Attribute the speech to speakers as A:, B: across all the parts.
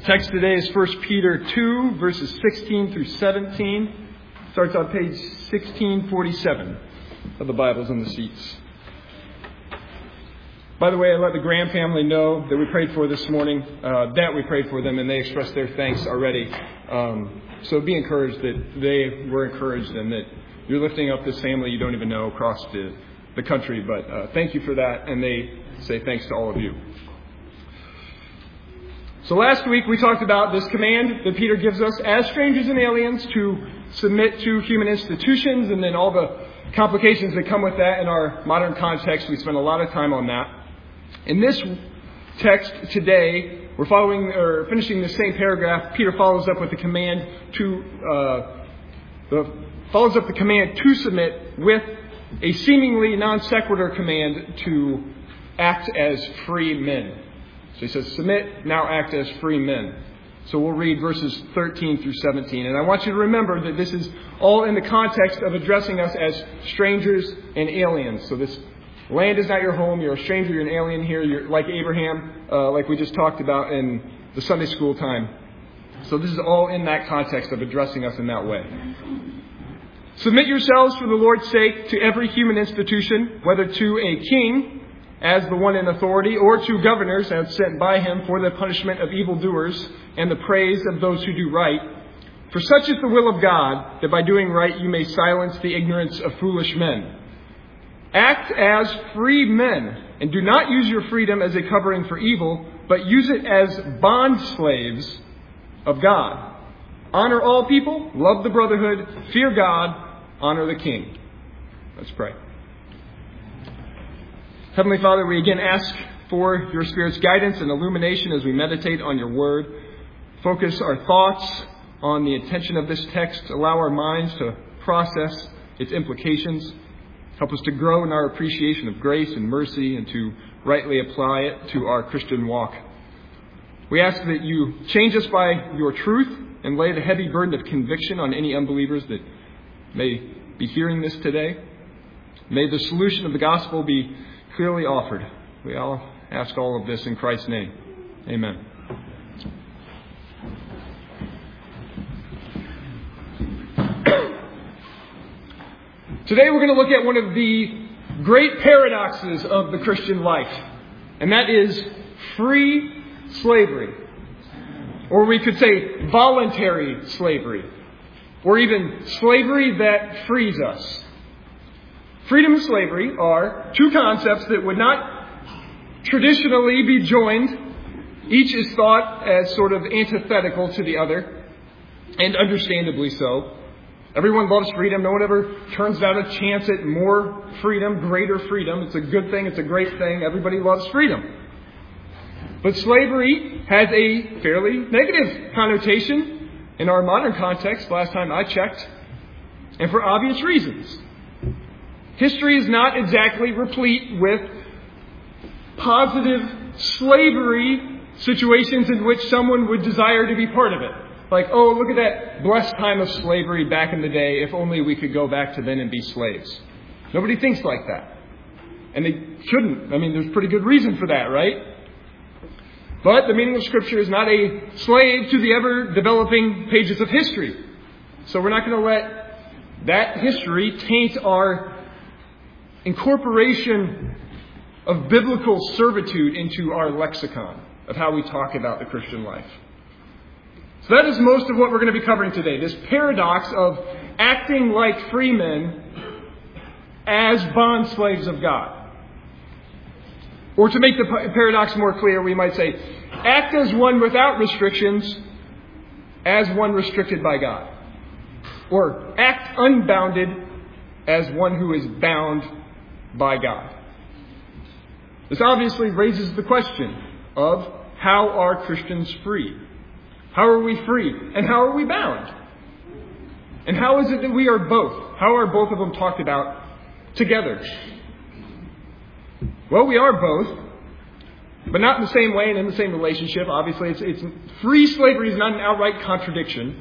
A: Text today is 1 Peter 2, verses 16 through 17. Starts on page 1647 of the Bibles in the seats. By the way, I let the Graham family know that we prayed for this morning, that we prayed for them, and they expressed their thanks already. So be encouraged that they were encouraged and that you're lifting up this family you don't even know across the country. But thank you for that, and they say thanks to all of you. So last week we talked about this command that Peter gives us as strangers and aliens to submit to human institutions, and then all the complications that come with that in our modern context. We spent a lot of time on that. In this text today, we're finishing the same paragraph. Peter follows up with the command to submit with a seemingly non sequitur command to act as free men. So he says, submit, now act as free men. So we'll read verses 13 through 17. And I want you to remember that this is all in the context of addressing us as strangers and aliens. So this land is not your home. You're a stranger. You're an alien here. You're like Abraham, like we just talked about in the Sunday school time. So this is all in that context of addressing us in that way. Submit yourselves for the Lord's sake to every human institution, whether to a king as the one in authority, or to governors as sent by him for the punishment of evildoers and the praise of those who do right. For such is the will of God, that by doing right you may silence the ignorance of foolish men. Act as free men, and do not use your freedom as a covering for evil, but use it as bond slaves of God. Honor all people, love the brotherhood, fear God, honor the king. Let's pray. Heavenly Father, we again ask for your Spirit's guidance and illumination as we meditate on your word. Focus our thoughts on the intention of this text. Allow our minds to process its implications. Help us to grow in our appreciation of grace and mercy and to rightly apply it to our Christian walk. We ask that you change us by your truth and lay the heavy burden of conviction on any unbelievers that may be hearing this today. May the solution of the gospel be clearly offered. We all ask all of this in Christ's name. Amen. Today we're going to look at one of the great paradoxes of the Christian life, and that is free slavery. Or we could say voluntary slavery, or even slavery that frees us. Freedom and slavery are two concepts that would not traditionally be joined. Each is thought as sort of antithetical to the other, and understandably so. Everyone loves freedom. No one ever turns down a chance at more freedom, greater freedom. It's a good thing. It's a great thing. Everybody loves freedom. But slavery has a fairly negative connotation in our modern context, last time I checked, and for obvious reasons. History is not exactly replete with positive slavery situations in which someone would desire to be part of it. Like, oh, look at that blessed time of slavery back in the day. If only we could go back to then and be slaves. Nobody thinks like that. And they shouldn't. I mean, there's pretty good reason for that, right? But the meaning of Scripture is not a slave to the ever-developing pages of history. So we're not going to let that history taint our incorporation of biblical servitude into our lexicon of how we talk about the Christian life. So that is most of what we're going to be covering today. This paradox of acting like free men as bond slaves of God. Or to make the paradox more clear, we might say, act as one without restrictions, as one restricted by God. Or act unbounded as one who is bound by God. This obviously raises the question of how are Christians free? How are we free? And how are we bound? And how is it that we are both? How are both of them talked about together? Well, we are both, but not in the same way and in the same relationship. Obviously, it's free slavery is not an outright contradiction.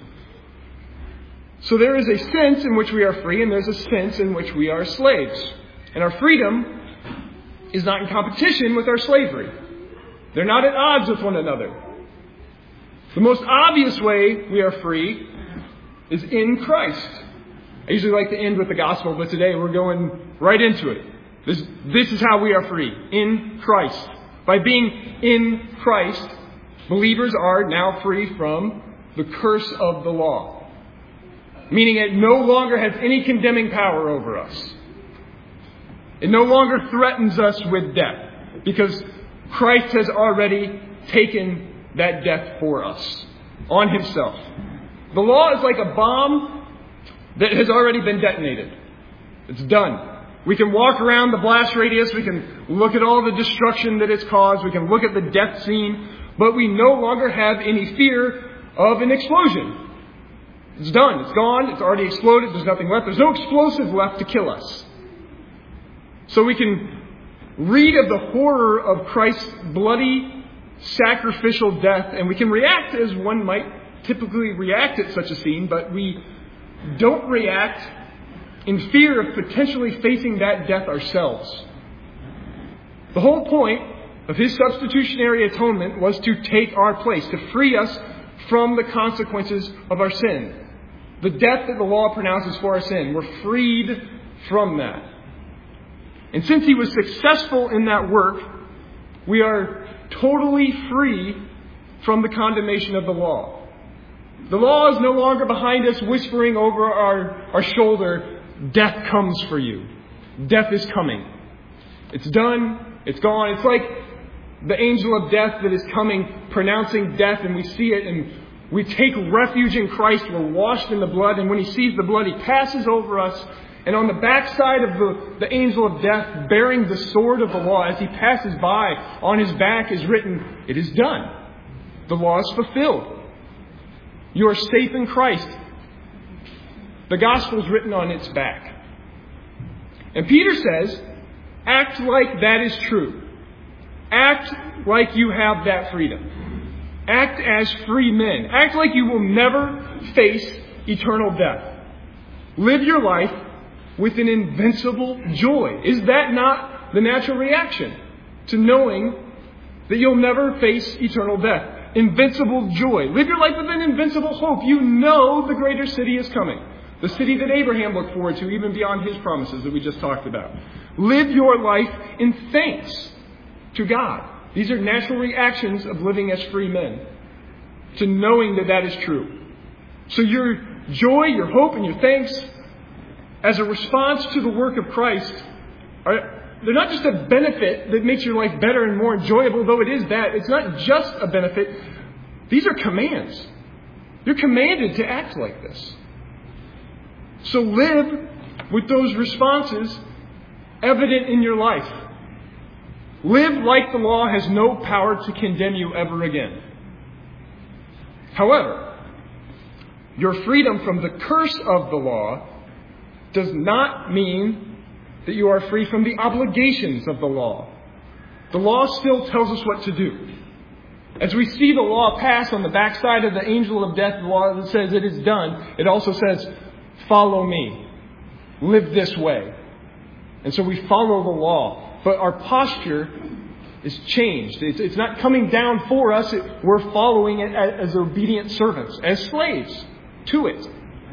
A: So there is a sense in which we are free, and there's a sense in which we are slaves. And our freedom is not in competition with our slavery. They're not at odds with one another. The most obvious way we are free is in Christ. I usually like to end with the gospel, but today we're going right into it. This is how we are free. In Christ. By being in Christ, believers are now free from the curse of the law. Meaning it no longer has any condemning power over us. It no longer threatens us with death. Because Christ has already taken that death for us on himself. The law is like a bomb that has already been detonated. It's done. We can walk around the blast radius. We can look at all the destruction that it's caused. We can look at the death scene. But we no longer have any fear of an explosion. It's done. It's gone. It's already exploded. There's nothing left. There's no explosive left to kill us. So we can read of the horror of Christ's bloody, sacrificial death, and we can react as one might typically react at such a scene, but we don't react in fear of potentially facing that death ourselves. The whole point of his substitutionary atonement was to take our place, to free us from the consequences of our sin. The death that the law pronounces for our sin, we're freed from that. And since he was successful in that work, we are totally free from the condemnation of the law. The law is no longer behind us whispering over our shoulder, death comes for you. Death is coming. It's done. It's gone. It's like the angel of death that is coming, pronouncing death, and we see it, and we take refuge in Christ. We're washed in the blood, and when he sees the blood, he passes over us. And on the backside of the angel of death, bearing the sword of the law, as he passes by, on his back is written, "It is done." The law is fulfilled. You are safe in Christ. The gospel is written on its back. And Peter says, act like that is true. Act like you have that freedom. Act as free men. Act like you will never face eternal death. Live your life with an invincible joy. Is that not the natural reaction to knowing that you'll never face eternal death? Invincible joy. Live your life with an invincible hope. You know the greater city is coming. The city that Abraham looked forward to, even beyond his promises that we just talked about. Live your life in thanks to God. These are natural reactions of living as free men, to knowing that that is true. So your joy, your hope, and your thanks, as a response to the work of Christ, they're not just a benefit that makes your life better and more enjoyable, though it is that. It's not just a benefit. These are commands. You're commanded to act like this. So live with those responses evident in your life. Live like the law has no power to condemn you ever again. However, your freedom from the curse of the law does not mean that you are free from the obligations of the law. The law still tells us what to do. As we see the law pass on the backside of the angel of death, the law that says it is done, it also says, follow me. Live this way. And so we follow the law. But our posture is changed. It's not coming down for us. We're following it as obedient servants, as slaves to it.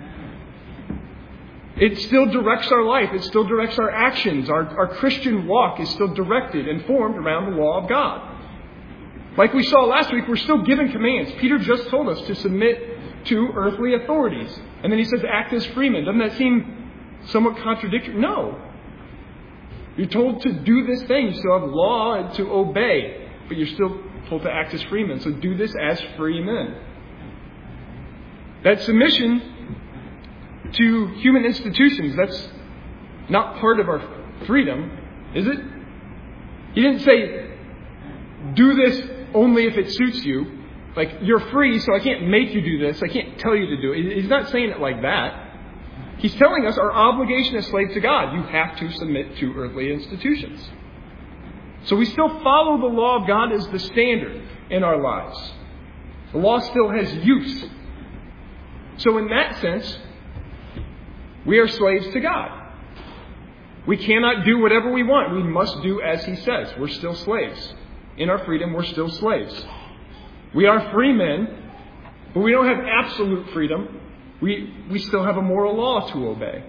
A: It still directs our life. It still directs our actions. Our Christian walk is still directed and formed around the law of God. Like we saw last week, we're still given commands. Peter just told us to submit to earthly authorities. And then he says, act as freemen. Doesn't that seem somewhat contradictory? No. You're told to do this thing. You still have law and to obey. But you're still told to act as freemen. So do this as free men. That submission to human institutions, that's not part of our freedom, is it? He didn't say, do this only if it suits you. Like, you're free, so I can't make you do this. I can't tell you to do it. He's not saying it like that. He's telling us our obligation as slaves to God. You have to submit to earthly institutions. So we still follow the law of God as the standard in our lives. The law still has use. So in that sense, we are slaves to God. We cannot do whatever we want. We must do as He says. We're still slaves. In our freedom, we're still slaves. We are free men, But we don't have absolute freedom. We still have a moral law to obey.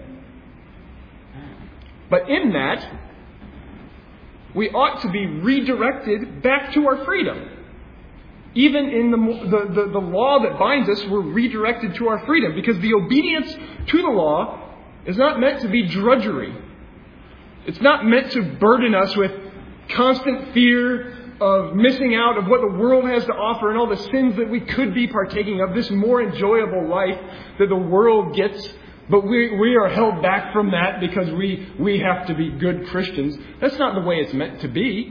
A: But in that, we ought to be redirected back to our freedom. Even in the law that binds us, we're redirected to our freedom, because the obedience to the law is not meant to be drudgery. It's not meant to burden us with constant fear of missing out of what the world has to offer and all the sins that we could be partaking of, this more enjoyable life that the world gets. But we are held back from that because we have to be good Christians. That's not the way it's meant to be.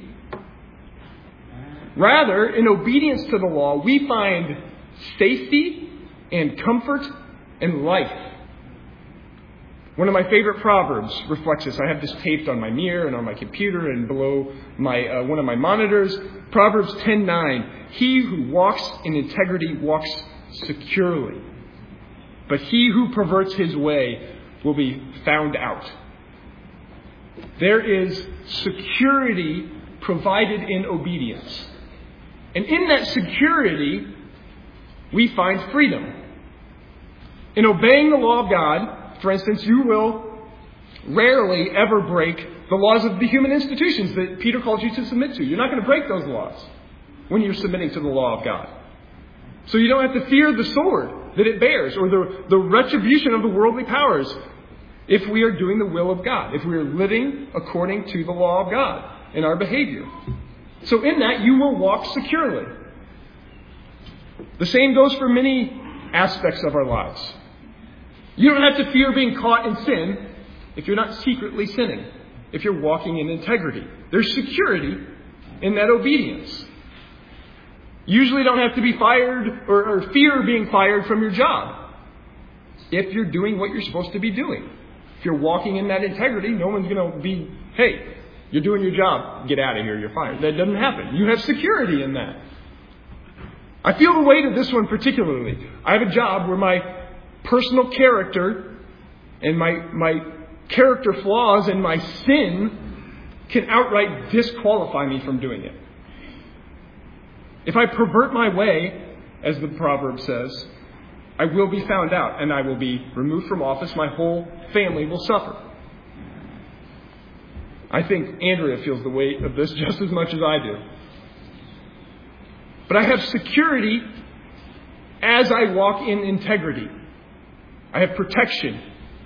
A: Rather, in obedience to the law, we find safety and comfort and life. One of my favorite proverbs reflects this. I have this taped on my mirror and on my computer and below my one of my monitors. Proverbs 10:9. He who walks in integrity walks securely, but he who perverts his way will be found out. There is security provided in obedience. And in that security, we find freedom. In obeying the law of God, for instance, you will rarely ever break the laws of the human institutions that Peter called you to submit to. You're not going to break those laws when you're submitting to the law of God. So you don't have to fear the sword that it bears or the retribution of the worldly powers if we are doing the will of God, if we are living according to the law of God in our behavior. So in that, you will walk securely. The same goes for many aspects of our lives. You don't have to fear being caught in sin if you're not secretly sinning, if you're walking in integrity. There's security in that obedience. You usually don't have to be fired or fear being fired from your job if you're doing what you're supposed to be doing. If you're walking in that integrity, no one's going to be, hey, you're doing your job, get out of here, you're fired. That doesn't happen. You have security in that. I feel the weight of this one particularly. I have a job where my personal character and my character flaws and my sin can outright disqualify me from doing it. If I pervert my way, as the proverb says, I will be found out and I will be removed from office. My whole family will suffer. I think Andrea feels the weight of this just as much as I do. But I have security as I walk in integrity. I have protection.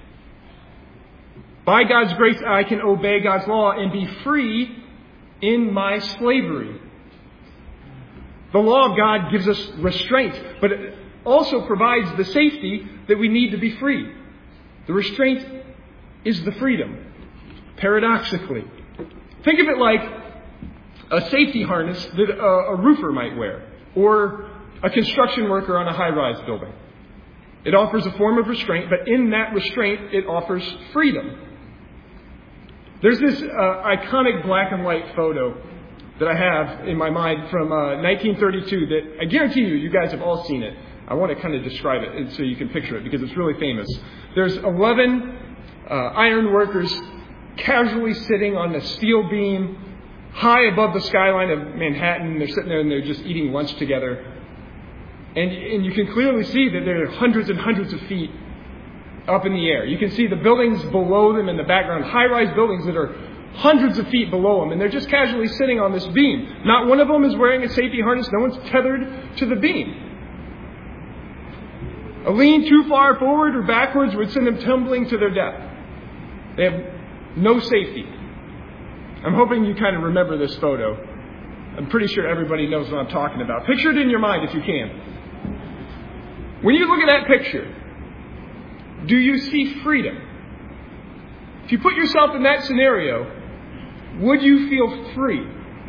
A: By God's grace, I can obey God's law and be free in my slavery. The law of God gives us restraint, but it also provides the safety that we need to be free. The restraint is the freedom. Paradoxically, think of it like a safety harness that a roofer might wear, or a construction worker on a high-rise building. It offers a form of restraint, but in that restraint, it offers freedom. There's this iconic black and white photo that I have in my mind from 1932 that I guarantee you guys have all seen it. I want to kind of describe it so you can picture it because it's really famous. There's 11 iron workers casually sitting on a steel beam high above the skyline of Manhattan. They're sitting there and they're just eating lunch together. And you can clearly see that they're hundreds and hundreds of feet up in the air. You can see the buildings below them in the background, high-rise buildings that are hundreds of feet below them. And they're just casually sitting on this beam. Not one of them is wearing a safety harness. No one's tethered to the beam. A lean too far forward or backwards would send them tumbling to their death. They have no safety. I'm hoping you kind of remember this photo. I'm pretty sure everybody knows what I'm talking about. Picture it in your mind if you can. When you look at that picture, do you see freedom? If you put yourself in that scenario, would you feel free?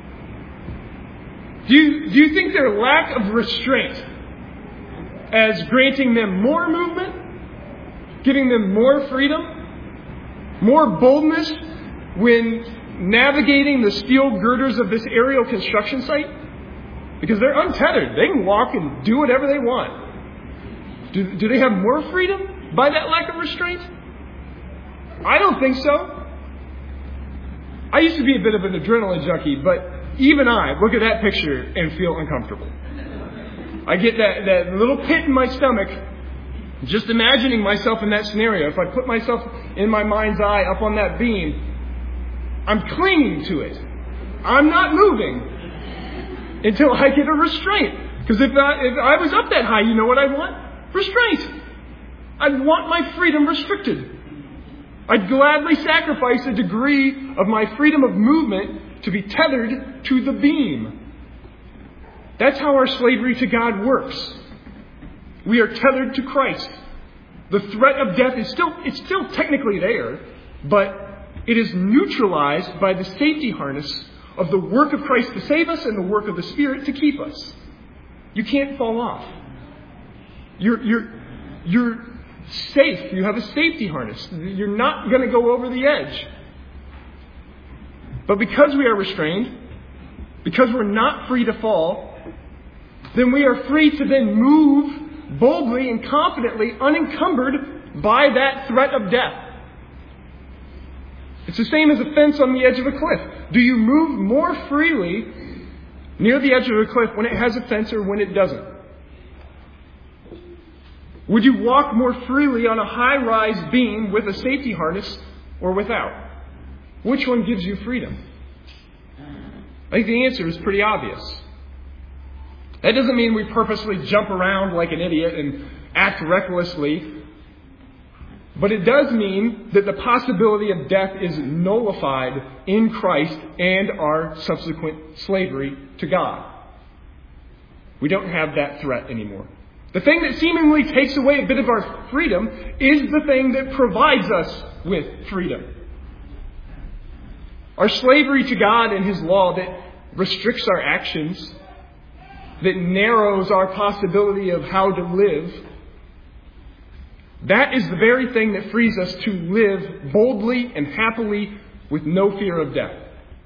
A: Do you think their lack of restraint as granting them more movement, giving them more freedom, more boldness when navigating the steel girders of this aerial construction site? Because they're untethered. They can walk and do whatever they want. Do they have more freedom by that lack of restraint? I don't think so. I used to be a bit of an adrenaline junkie, but even I look at that picture and feel uncomfortable. I get that little pit in my stomach just imagining myself in that scenario. If I put myself in my mind's eye up on that beam, I'm clinging to it. I'm not moving until I get a restraint. Because if I was up that high, you know what I want? Restraint. I'd want my freedom restricted. I'd gladly sacrifice a degree of my freedom of movement to be tethered to the beam. That's how our slavery to God works. We are tethered to Christ. The threat of death is still technically there, but it is neutralized by the safety harness of the work of Christ to save us and the work of the Spirit to keep us. You can't fall off. You're safe. You have a safety harness. You're not going to go over the edge. But because we are restrained, because we're not free to fall, then we are free to then move boldly and confidently, unencumbered by that threat of death. It's the same as a fence on the edge of a cliff. Do you move more freely near the edge of a cliff when it has a fence or when it doesn't? Would you walk more freely on a high-rise beam with a safety harness or without? Which one gives you freedom? I think the answer is pretty obvious. That doesn't mean we purposely jump around like an idiot and act recklessly. But it does mean that the possibility of death is nullified in Christ and our subsequent slavery to God. We don't have that threat anymore. The thing that seemingly takes away a bit of our freedom is the thing that provides us with freedom. Our slavery to God and His law that restricts our actions, that narrows our possibility of how to live, that is the very thing that frees us to live boldly and happily with no fear of death.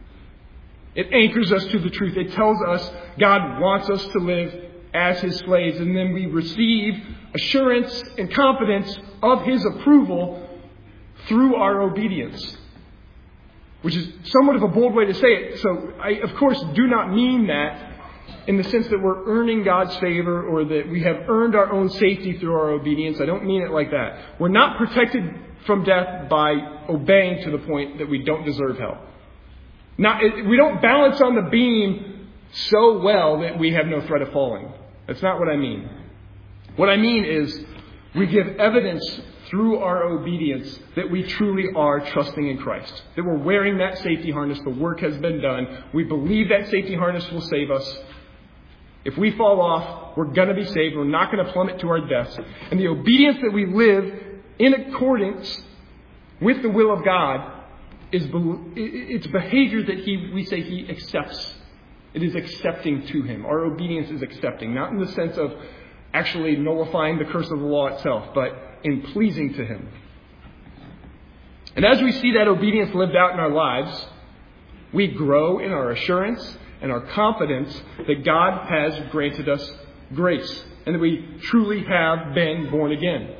A: It anchors us to the truth. It tells us God wants us to live as His slaves, and then we receive assurance and confidence of His approval through our obedience. Which is somewhat of a bold way to say it. So I, of course, do not mean that in the sense that we're earning God's favor or that we have earned our own safety through our obedience. I don't mean it like that. We're not protected from death by obeying to the point that we don't deserve hell. We don't balance on the beam so well that we have no threat of falling. That's not what I mean. What I mean is we give evidence through our obedience that we truly are trusting in Christ. That we're wearing that safety harness. The work has been done. We believe that safety harness will save us. If we fall off, we're going to be saved. We're not going to plummet to our deaths. And the obedience that we live in accordance with the will of God it's behavior that we say He accepts. It is accepting to Him. Our obedience is accepting, not in the sense of actually nullifying the curse of the law itself, but in pleasing to Him. And as we see that obedience lived out in our lives, we grow in our assurance and our confidence that God has granted us grace and that we truly have been born again.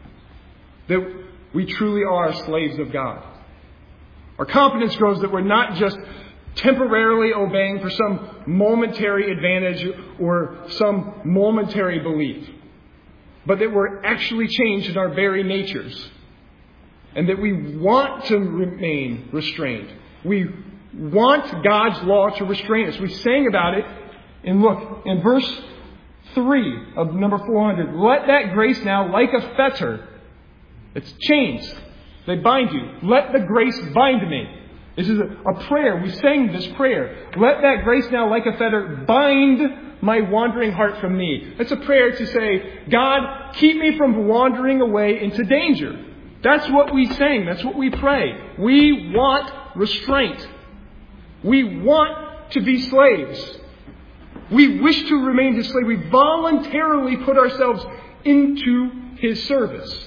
A: That we truly are slaves of God. Our confidence grows that we're not just temporarily obeying for some momentary advantage or some momentary belief, but that we're actually changed in our very natures and that we want to remain restrained. We want God's law to restrain us. We sang about it in verse 3 of number 400. Let that grace now, like a fetter, it's chains, they bind you. Let the grace bind me. This is a prayer. We sang this prayer. Let that grace now, like a fetter, bind my wandering heart from thee. It's a prayer to say, God, keep me from wandering away into danger. That's what we sing. That's what we pray. We want restraint. We want to be slaves. We wish to remain His slave. We voluntarily put ourselves into His service.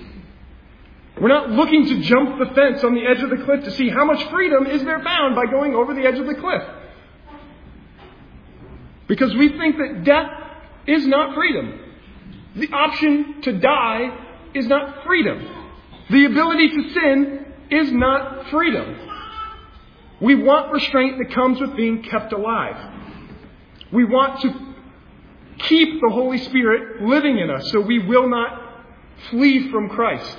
A: We're not looking to jump the fence on the edge of the cliff to see how much freedom is there found by going over the edge of the cliff. Because we think that death is not freedom. The option to die is not freedom. The ability to sin is not freedom. We want restraint that comes with being kept alive. We want to keep the Holy Spirit living in us so we will not flee from Christ.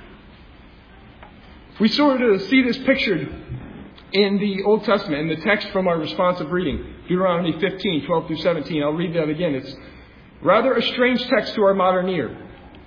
A: We sort of see this pictured in the Old Testament, in the text from our responsive reading, Deuteronomy 15, 12 through 17. I'll read that again. It's rather a strange text to our modern ear.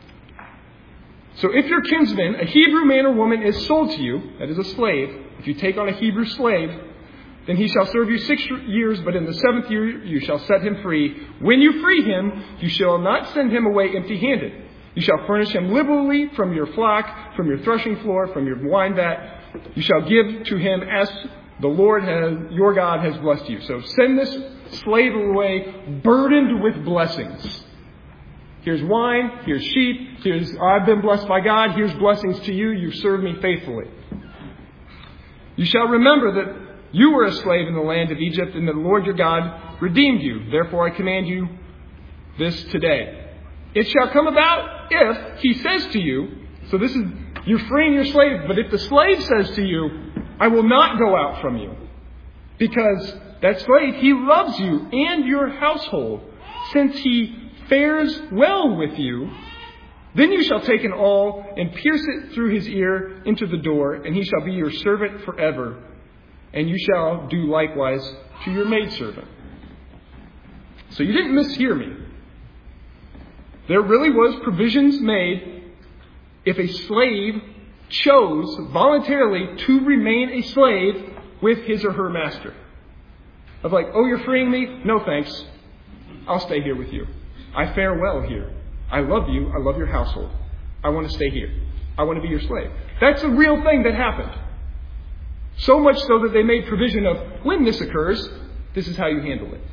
A: So if your kinsman, a Hebrew man or woman, is sold to you, that is a slave, if you take on a Hebrew slave, then he shall serve you 6 years, but in the 7th year you shall set him free. When you free him, you shall not send him away empty-handed. You shall furnish him liberally from your flock, from your threshing floor, from your wine vat. You shall give to him as the Lord your God has blessed you. So send this slave away burdened with blessings. Here's wine, here's sheep, I've been blessed by God, here's blessings to you, you've served me faithfully. You shall remember that you were a slave in the land of Egypt, and that the Lord your God redeemed you. Therefore I command you this today. It shall come about if he says to you, so this is, you're freeing your slave, but if the slave says to you, I will not go out from you, because that slave, he loves you and your household, since he fares well with you, then you shall take an awl and pierce it through his ear into the door, and he shall be your servant forever. And you shall do likewise to your maidservant. So you didn't mishear me. There really was provisions made if a slave chose voluntarily to remain a slave with his or her master. Of like, oh, you're freeing me? No, thanks. I'll stay here with you. I fare well here. I love you. I love your household. I want to stay here. I want to be your slave. That's a real thing that happened. So much so that they made provision of, when this occurs, this is how you handle it.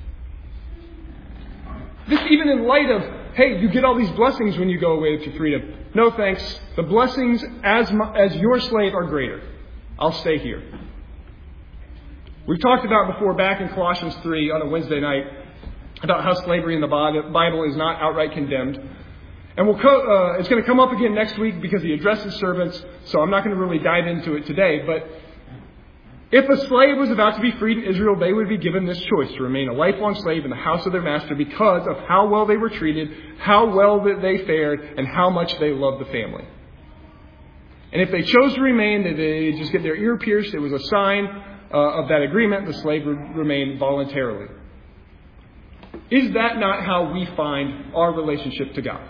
A: This even in light of, hey, you get all these blessings when you go away with your freedom. No thanks. The blessings as your slave are greater. I'll stay here. We've talked about before back in Colossians 3 on a Wednesday night about how slavery in the Bible is not outright condemned. And it's going to come up again next week because he addresses servants, so I'm not going to really dive into it today. But if a slave was about to be freed in Israel, they would be given this choice to remain a lifelong slave in the house of their master because of how well they were treated, how well that they fared, and how much they loved the family. And if they chose to remain, they just get their ear pierced. It was a sign of that agreement. The slave would remain voluntarily. Is that not how we find our relationship to God?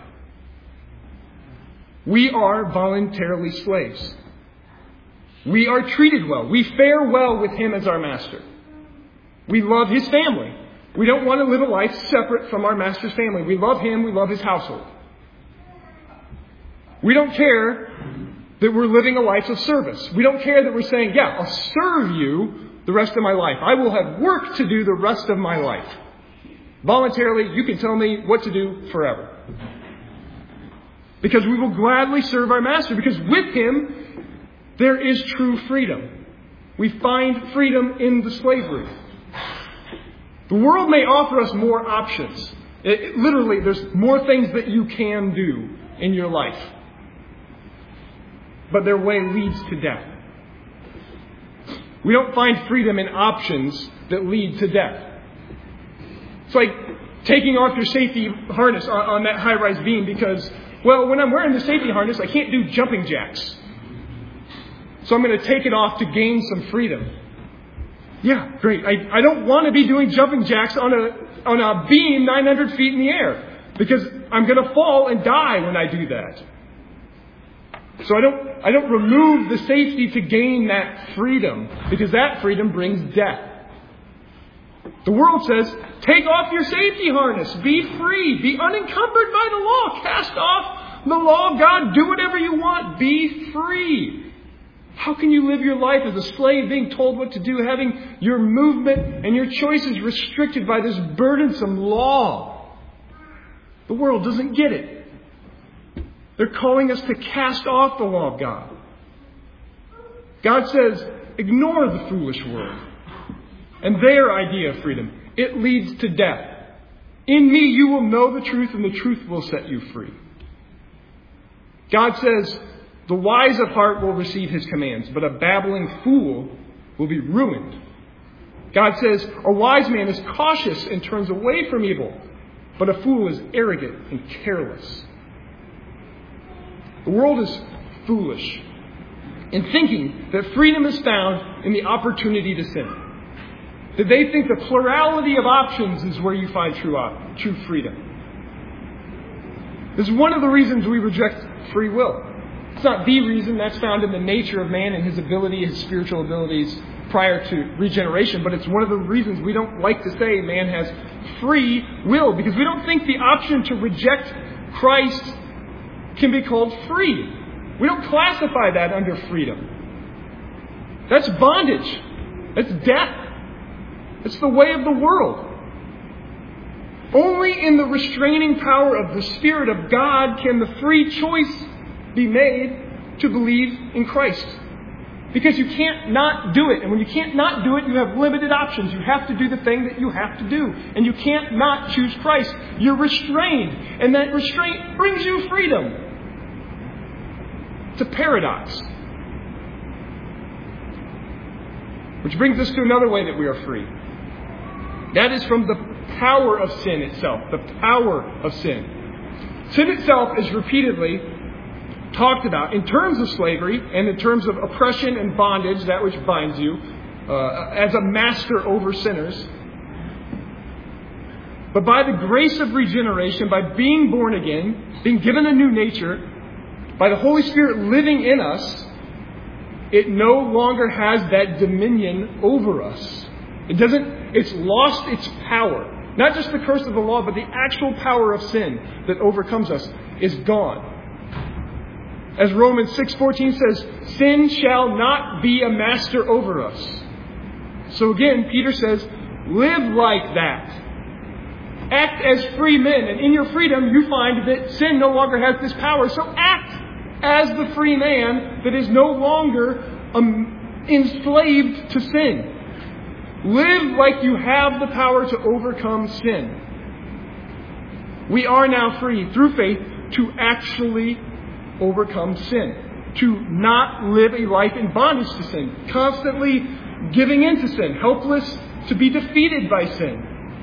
A: We are voluntarily slaves. We are treated well. We fare well with him as our master. We love his family. We don't want to live a life separate from our master's family. We love him. We love his household. We don't care that we're living a life of service. We don't care that we're saying, yeah, I'll serve you the rest of my life. I will have work to do the rest of my life. Voluntarily, you can tell me what to do forever. Because we will gladly serve our master. Because with him, there is true freedom. We find freedom in the slavery. The world may offer us more options. Literally, there's more things that you can do in your life. But their way leads to death. We don't find freedom in options that lead to death. It's like taking off your safety harness on that high-rise beam because, well, when I'm wearing the safety harness, I can't do jumping jacks. So I'm going to take it off to gain some freedom. Yeah, great. I don't want to be doing jumping jacks on a beam 900 feet in the air because I'm going to fall and die when I do that. So I don't remove the safety to gain that freedom because that freedom brings death. The world says, take off your safety harness. Be free. Be unencumbered by the law. Cast off the law of God. Do whatever you want. Be free. How can you live your life as a slave being told what to do, having your movement and your choices restricted by this burdensome law? The world doesn't get it. They're calling us to cast off the law of God. God says, ignore the foolish world and their idea of freedom. It leads to death. In me you will know the truth, and the truth will set you free. God says, the wise of heart will receive his commands, but a babbling fool will be ruined. God says, a wise man is cautious and turns away from evil, but a fool is arrogant and careless. The world is foolish in thinking that freedom is found in the opportunity to sin. That they think the plurality of options is where you find true freedom. This is one of the reasons we reject free will. It's not the reason. That's found in the nature of man and his ability, his spiritual abilities prior to regeneration. But it's one of the reasons we don't like to say man has free will, because we don't think the option to reject Christ can be called free. We don't classify that under freedom. That's bondage. That's death. It's the way of the world. Only in the restraining power of the Spirit of God can the free choice be made to believe in Christ. Because you can't not do it. And when you can't not do it, you have limited options. You have to do the thing that you have to do. And you can't not choose Christ. You're restrained. And that restraint brings you freedom. It's a paradox. Which brings us to another way that we are free. That is from the power of sin itself. The power of sin. Sin itself is repeatedly talked about in terms of slavery and in terms of oppression and bondage, that which binds you, as a master over sinners. But by the grace of regeneration, by being born again, being given a new nature, by the Holy Spirit living in us, it no longer has that dominion over us. It's lost its power. Not just the curse of the law, but the actual power of sin that overcomes us is gone. As Romans 6:14 says, sin shall not be a master over us. So again, Peter says, live like that. Act as free men. And in your freedom, you find that sin no longer has this power. So act as the free man that is no longer enslaved to sin. Live like you have the power to overcome sin. We are now free through faith to actually overcome sin. To not live a life in bondage to sin. Constantly giving in to sin. Helpless to be defeated by sin.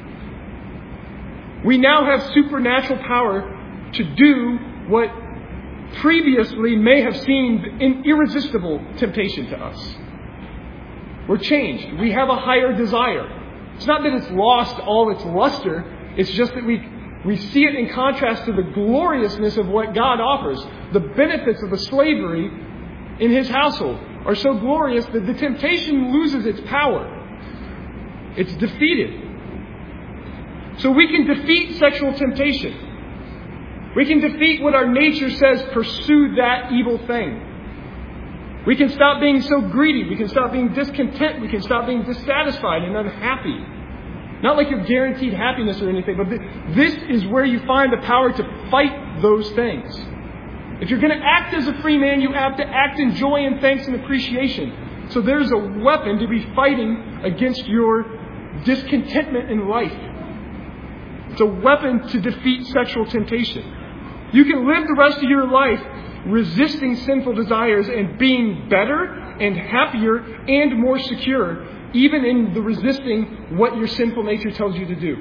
A: We now have supernatural power to do what previously may have seemed an irresistible temptation to us. We're changed. We have a higher desire. It's not that it's lost all its luster. It's just that we see it in contrast to the gloriousness of what God offers. The benefits of the slavery in His household are so glorious that the temptation loses its power. It's defeated. So we can defeat sexual temptation. We can defeat what our nature says, pursue that evil thing. We can stop being so greedy. We can stop being discontent. We can stop being dissatisfied and unhappy. Not like you're guaranteed happiness or anything, but this is where you find the power to fight those things. If you're going to act as a free man, you have to act in joy and thanks and appreciation. So there's a weapon to be fighting against your discontentment in life. It's a weapon to defeat sexual temptation. You can live the rest of your life resisting sinful desires and being better and happier and more secure, even in the resisting what your sinful nature tells you to do.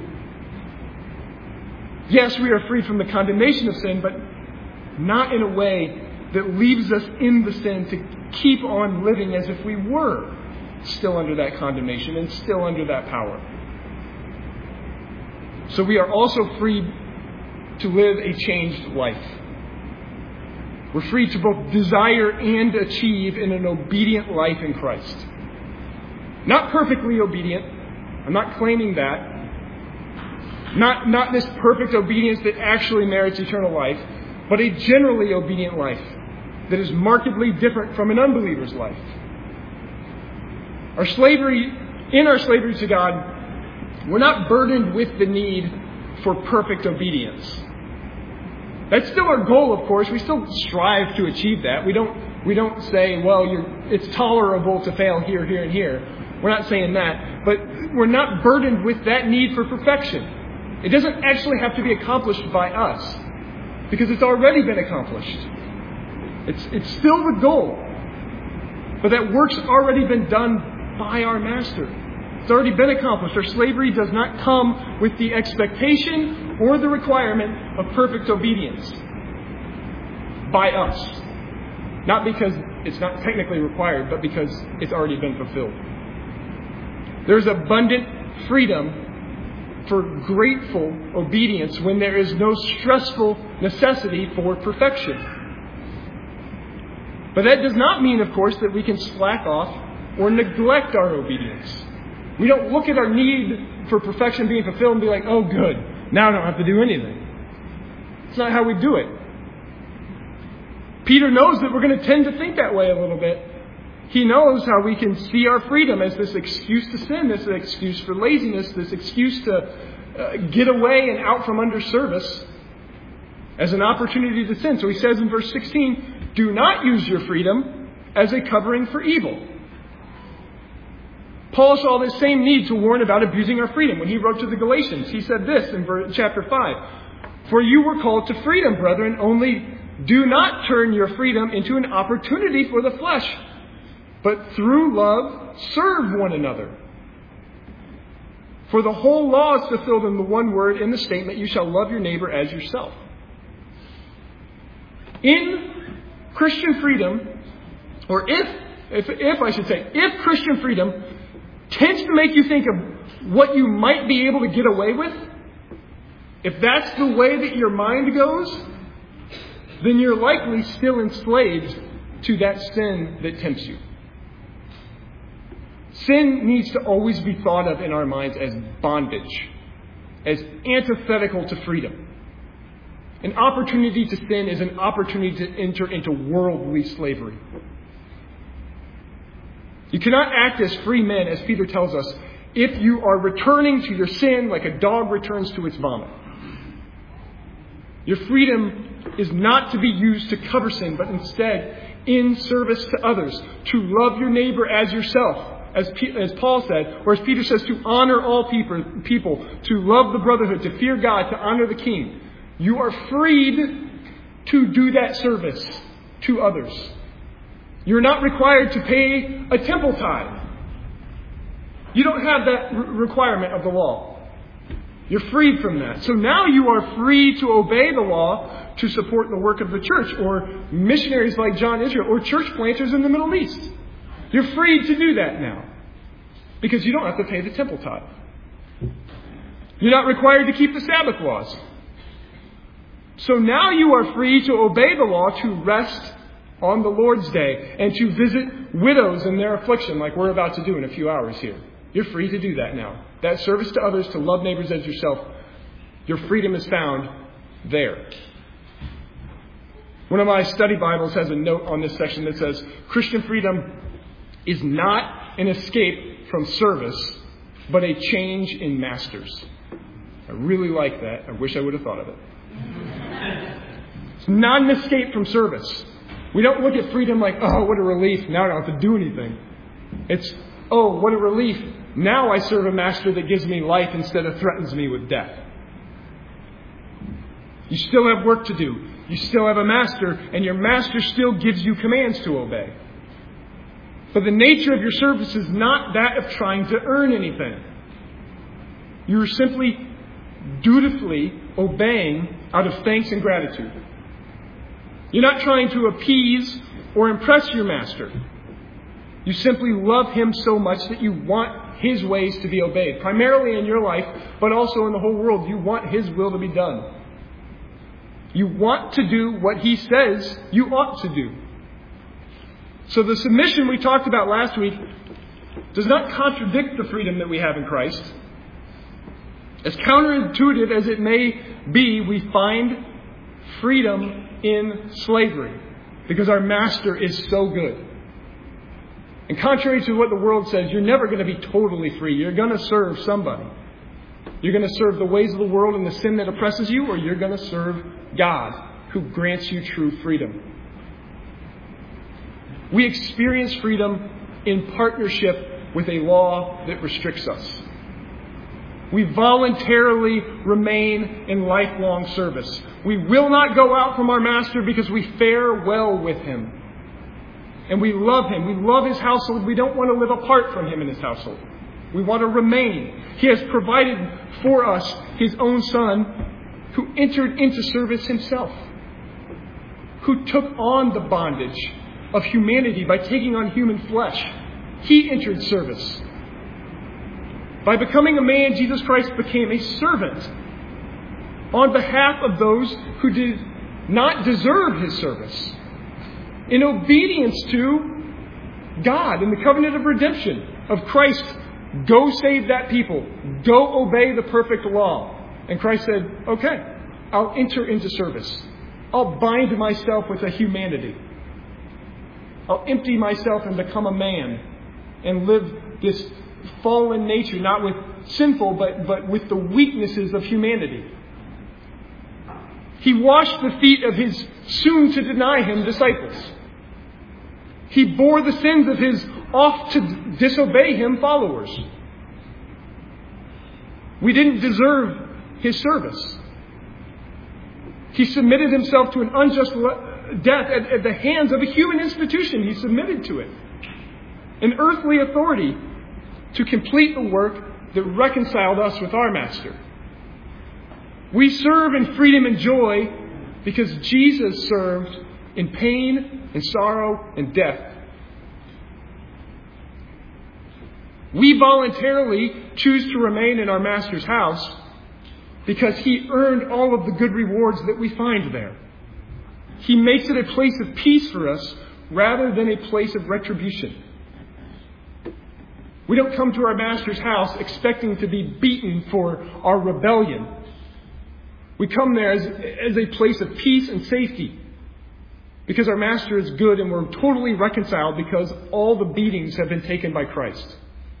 A: Yes, we are free from the condemnation of sin, but not in a way that leaves us in the sin to keep on living as if we were still under that condemnation and still under that power. So we are also free to live a changed life. We're free to both desire and achieve in an obedient life in Christ. Not perfectly obedient. I'm not claiming that. Not this perfect obedience that actually merits eternal life, but a generally obedient life that is markedly different from an unbeliever's life. In our slavery to God, we're not burdened with the need for perfect obedience. That's still our goal, of course. We still strive to achieve that. We don't say, well, it's tolerable to fail here, here, and here. We're not saying that. But we're not burdened with that need for perfection. It doesn't actually have to be accomplished by us, because it's already been accomplished. It's still the goal. But that work's already been done by our Master. It's already been accomplished. Our slavery does not come with the expectation or the requirement of perfect obedience by us. Not because it's not technically required, but because it's already been fulfilled. There's abundant freedom for grateful obedience when there is no stressful necessity for perfection. But that does not mean, of course, that we can slack off or neglect our obedience. We don't look at our need for perfection being fulfilled and be like, oh good, now I don't have to do anything. It's not how we do it. Peter knows that we're going to tend to think that way a little bit. He knows how we can see our freedom as this excuse to sin, this excuse for laziness, this excuse to get away and out from under service as an opportunity to sin. So he says in verse 16, do not use your freedom as a covering for evil. Paul saw this same need to warn about abusing our freedom. When he wrote to the Galatians, he said this in chapter 5. For you were called to freedom, brethren, only do not turn your freedom into an opportunity for the flesh, but through love serve one another. For the whole law is fulfilled in the one word in the statement, you shall love your neighbor as yourself. In Christian freedom, or if Christian freedom tends to make you think of what you might be able to get away with, if that's the way that your mind goes, then you're likely still enslaved to that sin that tempts you. Sin needs to always be thought of in our minds as bondage, as antithetical to freedom. An opportunity to sin is an opportunity to enter into worldly slavery. You cannot act as free men, as Peter tells us, if you are returning to your sin like a dog returns to its vomit. Your freedom is not to be used to cover sin, but instead in service to others, to love your neighbor as yourself, as Paul said, or as Peter says, to honor all people, to love the brotherhood, to fear God, to honor the king. You are freed to do that service to others. You're not required to pay a temple tithe. You don't have that requirement of the law. You're freed from that. So now you are free to obey the law to support the work of the church, or missionaries like John Israel, or church planters in the Middle East. You're free to do that now because you don't have to pay the temple tithe. You're not required to keep the Sabbath laws. So now you are free to obey the law, to rest on the Lord's Day, and to visit widows in their affliction like we're about to do in a few hours here. You're free to do that now. That service to others, to love neighbors as yourself, your freedom is found there. One of my study Bibles has a note on this section that says, Christian freedom is not an escape from service, but a change in masters. I really like that. I wish I would have thought of it. It's not an escape from service. We don't look at freedom like, oh, what a relief. Now I don't have to do anything. It's, oh, what a relief. Now I serve a master that gives me life instead of threatens me with death. You still have work to do. You still have a master, and your master still gives you commands to obey. But the nature of your service is not that of trying to earn anything. You're simply dutifully obeying out of thanks and gratitude. You're not trying to appease or impress your master. You simply love him so much that you want his ways to be obeyed, primarily in your life, but also in the whole world. You want his will to be done. You want to do what he says you ought to do. So the submission we talked about last week does not contradict the freedom that we have in Christ. As counterintuitive as it may be, we find freedom in slavery because our master is so good. And contrary to what the world says, you're never going to be totally free. You're going to serve somebody. You're going to serve the ways of the world and the sin that oppresses you, or you're going to serve God, who grants you true freedom. We experience freedom in partnership with a law that restricts us. We voluntarily remain in lifelong service. We will not go out from our master because we fare well with him. And we love him. We love his household. We don't want to live apart from him in his household. We want to remain. He has provided for us his own son who entered into service himself, who took on the bondage of humanity by taking on human flesh. He entered service. By becoming a man, Jesus Christ became a servant on behalf of those who did not deserve his service. In obedience to God and the covenant of redemption of Christ, go save that people. Go obey the perfect law. And Christ said, okay, I'll enter into service. I'll bind myself with a humanity. I'll empty myself and become a man and live this fallen nature, not with sinful, but with the weaknesses of humanity. He washed the feet of his soon-to-deny-him disciples. He bore the sins of his oft-to-disobey-him followers. We didn't deserve his service. He submitted himself to an unjust death at the hands of a human institution. He submitted to it. An earthly authority to complete the work that reconciled us with our Master. We serve in freedom and joy because Jesus served in pain and sorrow and death. We voluntarily choose to remain in our Master's house because He earned all of the good rewards that we find there. He makes it a place of peace for us rather than a place of retribution. We don't come to our Master's house expecting to be beaten for our rebellion. We come there as a place of peace and safety because our Master is good and we're totally reconciled because all the beatings have been taken by Christ.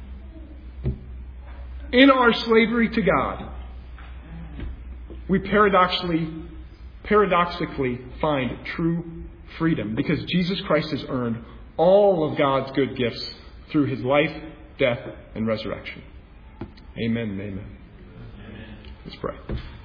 A: In our slavery to God, we paradoxically find true freedom because Jesus Christ has earned all of God's good gifts through His life, death, and resurrection. Amen and amen. Let's pray.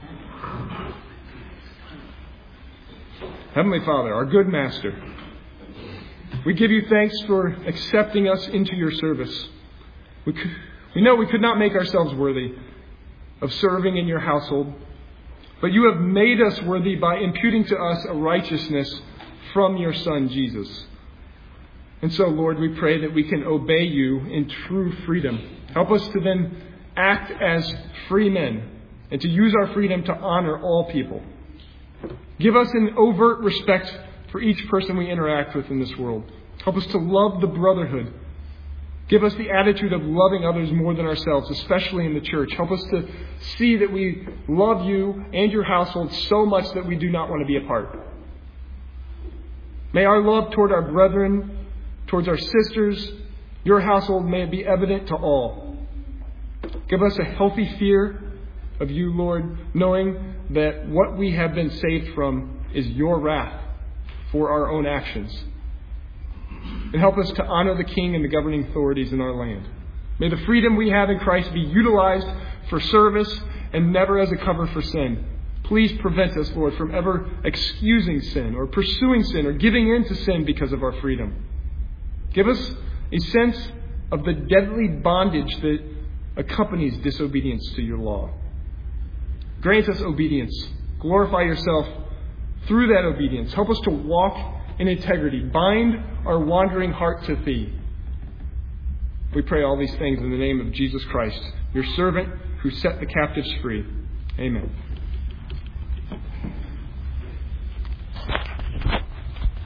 A: Heavenly Father, our good Master, we give you thanks for accepting us into your service. We know we could not make ourselves worthy of serving in your household, but you have made us worthy by imputing to us a righteousness from your Son, Jesus. And so, Lord, we pray that we can obey you in true freedom. Help us to then act as free men and to use our freedom to honor all people. Give us an overt respect for each person we interact with in this world. Help us to love the brotherhood. Give us the attitude of loving others more than ourselves, especially in the church. Help us to see that we love you and your household so much that we do not want to be apart. May our love toward our brethren, towards our sisters, your household, may it be evident to all. Give us a healthy fear of you, Lord, knowing that what we have been saved from is your wrath for our own actions. And help us to honor the King and the governing authorities in our land. May the freedom we have in Christ be utilized for service and never as a cover for sin. Please prevent us, Lord, from ever excusing sin or pursuing sin or giving in to sin because of our freedom. Give us a sense of the deadly bondage that accompanies disobedience to your law. Grant us obedience. Glorify yourself through that obedience. Help us to walk in integrity. Bind our wandering heart to thee. We pray all these things in the name of Jesus Christ, your servant who set the captives free. Amen.